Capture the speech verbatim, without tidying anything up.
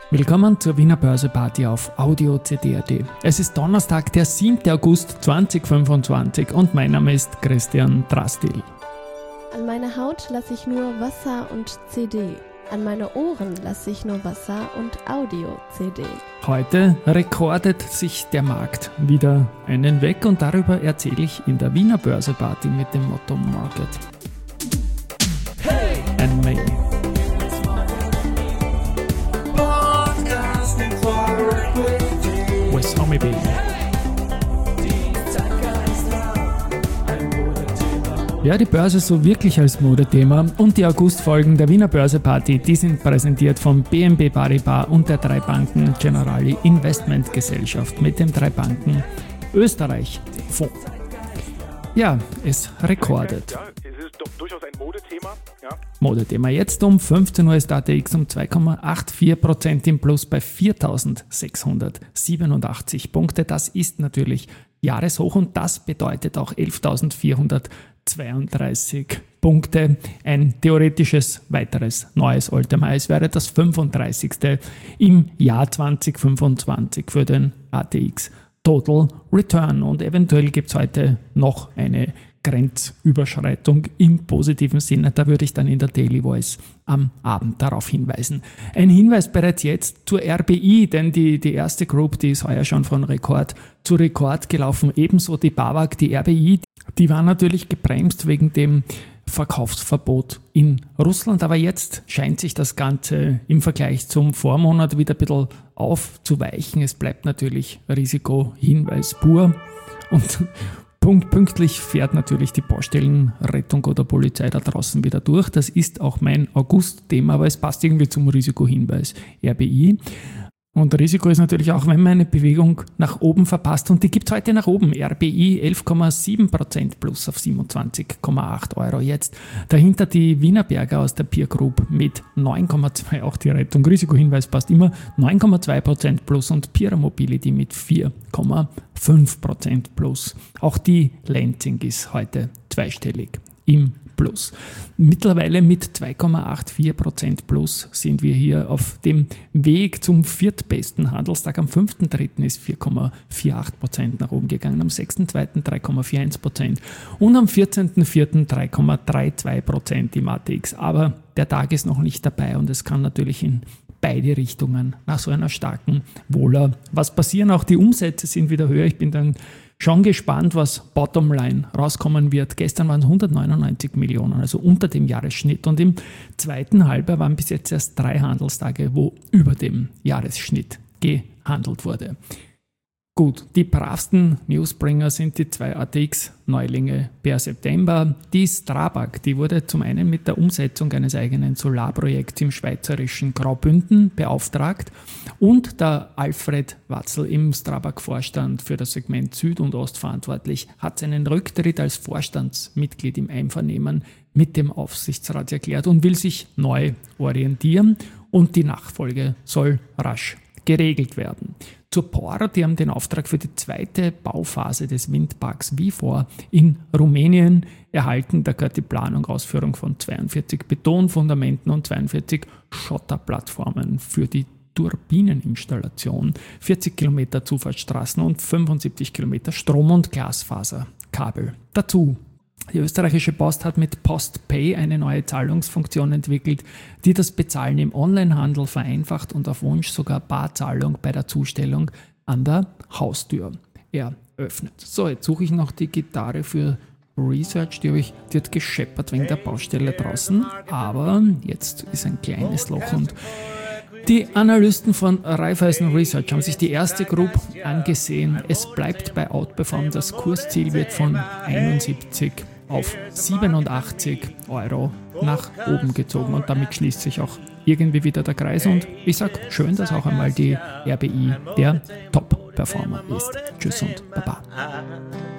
Willkommen zur Wiener Börse-Party auf Audio C D punkt A T. Es ist Donnerstag, der siebter August zweitausendfünfundzwanzig und mein Name ist Christian Drastil. An meine Haut lasse ich nur Wasser und C D. An meine Ohren lasse ich nur Wasser und Audio-C D. Heute rekordet sich der Markt wieder einen weg und darüber erzähle ich in der Wiener Börse-Party mit dem Motto Market. Hey! And me. With Homie B. Ja, die Börse so wirklich als Modethema und die Augustfolgen der Wiener Börse-Party, die sind präsentiert von B N P Paribas und der drei Banken Generali Investment Gesellschaft mit dem drei Banken Österreich Fonds. Ja, es rekordet. Ja, es ist doch durchaus ein Modethema. Ja. Modethema. Jetzt um fünfzehn Uhr ist der A T X um zwei Komma vierundachtzig Prozent im Plus bei viertausendsechshundertsiebenundachtzig Punkte. Das ist natürlich Jahreshoch und das bedeutet auch elftausendvierhundertzweiunddreißig Punkte. Ein theoretisches weiteres neues All-Time-High. Es wäre das fünfunddreißigste im Jahr zweitausendfünfundzwanzig für den A T X Total Return. Und eventuell gibt es heute noch eine Grenzüberschreitung im positiven Sinne. Da würde ich dann in der Daily Voice am Abend darauf hinweisen. Ein Hinweis bereits jetzt zur R B I, denn die, die erste Group, die ist heuer schon von Rekord zu Rekord gelaufen. Ebenso die BAWAG, die R B I, die war natürlich gebremst wegen dem Verkaufsverbot in Russland. Aber jetzt scheint sich das Ganze im Vergleich zum Vormonat wieder ein bisschen aufzuweichen. Es bleibt natürlich Risikohinweis pur und Punkt, pünktlich fährt natürlich die Baustellenrettung oder Polizei da draußen wieder durch. Das ist auch mein August-Thema, aber es passt irgendwie zum Risikohinweis R B I. Und Risiko ist natürlich auch, wenn man eine Bewegung nach oben verpasst. Und die gibt es heute nach oben. R B I elf Komma sieben Prozent plus auf siebenundzwanzig Komma acht Euro jetzt. Dahinter die Wienerberger aus der Peer Group mit neun Komma zwei, auch die Rettung. Risikohinweis passt immer, neun Komma zwei Prozent plus und Pierer Mobility mit vier Komma fünf Prozent plus. Auch die Lenzing ist heute zweistellig im Plus. Mittlerweile mit zwei Komma vierundachtzig Prozent plus sind wir hier auf dem Weg zum viertbesten Handelstag. Am fünften dritten ist vier Komma achtzig Prozent nach oben gegangen, am sechsten zweiten drei Komma einundvierzig Prozent und am vierzehnten vierten drei Komma zweiunddreißig Prozent im A T X. Aber der Tag ist noch nicht dabei und es kann natürlich in beide Richtungen nach so einer starken Wohler was passieren. Auch die Umsätze sind wieder höher. Ich bin dann schon gespannt, was Bottomline rauskommen wird. Gestern waren es hundertneunundneunzig Millionen, also unter dem Jahresschnitt. Und im zweiten Halbjahr waren bis jetzt erst drei Handelstage, wo über dem Jahresschnitt gehandelt wurde. Gut, die bravsten Newsbringer sind die zwei A T X-Neulinge per September. Die Strabag, die wurde zum einen mit der Umsetzung eines eigenen Solarprojekts im schweizerischen Graubünden beauftragt und der Alfred Watzel im Strabag-Vorstand für das Segment Süd und Ost verantwortlich, hat seinen Rücktritt als Vorstandsmitglied im Einvernehmen mit dem Aufsichtsrat erklärt und will sich neu orientieren und die Nachfolge soll rasch geregelt werden. Zur P O R, die haben den Auftrag für die zweite Bauphase des Windparks Vifor in Rumänien erhalten. Da gehört die Planung, Ausführung von zweiundvierzig Betonfundamenten und zweiundvierzig Schotterplattformen für die Turbineninstallation, vierzig Kilometer Zufahrtsstraßen und fünfundsiebzig Kilometer Strom- und Glasfaserkabel dazu. Die österreichische Post hat mit PostPay eine neue Zahlungsfunktion entwickelt, die das Bezahlen im Onlinehandel vereinfacht und auf Wunsch sogar Barzahlung bei der Zustellung an der Haustür eröffnet. So, jetzt suche ich noch die Gitarre für Research, die, habe ich, die hat gescheppert wegen der Baustelle draußen, aber jetzt ist ein kleines Loch und die Analysten von Raiffeisen Research haben sich die erste Group angesehen. Es bleibt bei Outperform. Das Kursziel wird von einundsiebzig auf siebenundachtzig Euro nach oben gezogen. Und damit schließt sich auch irgendwie wieder der Kreis. Und ich sage, schön, dass auch einmal die R B I der Top-Performer ist. Tschüss und Baba.